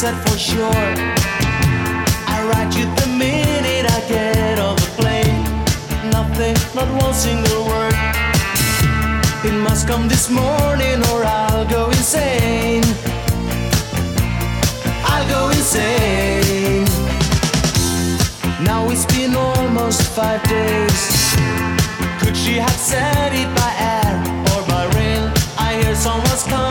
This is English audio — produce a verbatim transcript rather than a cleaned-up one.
said for sure. I write you the minute I get off the plane. Nothing, not one single word. It must come this morning or I'll go insane. I'll go insane. Now it's been almost five days. Could she have said it by air or by rail? I hear someone's coming.